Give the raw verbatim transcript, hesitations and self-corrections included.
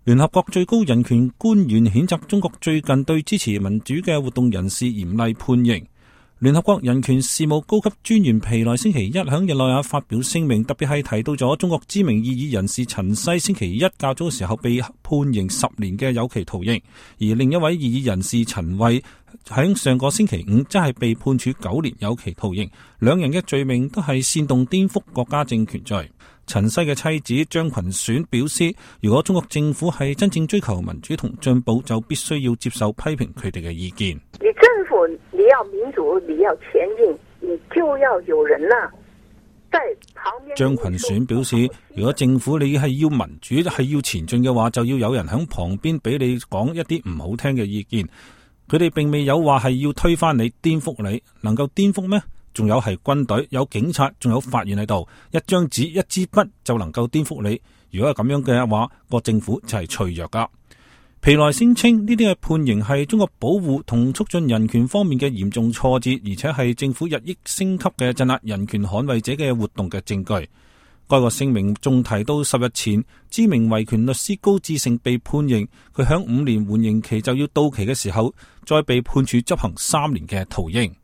聯合國最高人權官員譴責中國最近對支持民主嘅活動人士嚴厲判刑。聯合國人權事務高級專員皮萊星期一響日內瓦發表聲明，特別係提到咗中國知名異議人士陳西星期一較早嘅時候被判刑十年嘅有期徒刑，而另一位異議人士陳慧喺上個星期五即係被判處九年有期徒刑，兩人嘅罪名都係煽動顛覆國家政權罪。陳西嘅妻子張群選表示，如果中國政府係真正追求民主同進步，就必須要接受批評佢哋嘅意見。 你政府你要民主，你要前進，你就要有人啦、啊，在旁邊。 張群選表示，如果政府你係要民主係要前進嘅話，就要有人喺旁邊俾你講一啲唔好聽嘅意見。佢哋並未有話係要推翻你、顛覆你，能夠顛覆咩？仲有係軍隊、有警察、仲有法院喺度，一張紙、一支筆就能夠顛覆你。如果係咁樣嘅話，個政府就係脆弱噶。皮萊聲稱呢啲嘅判刑係中國保護同促進人權方面嘅嚴重挫折，而且係政府日益升級嘅鎮壓人權捍衛者嘅活動嘅證據。該個聲明仲提到十日前，知名維權律師高志勝被判刑，佢響五年緩刑期就要到期嘅時候，再被判處執行三年嘅徒刑。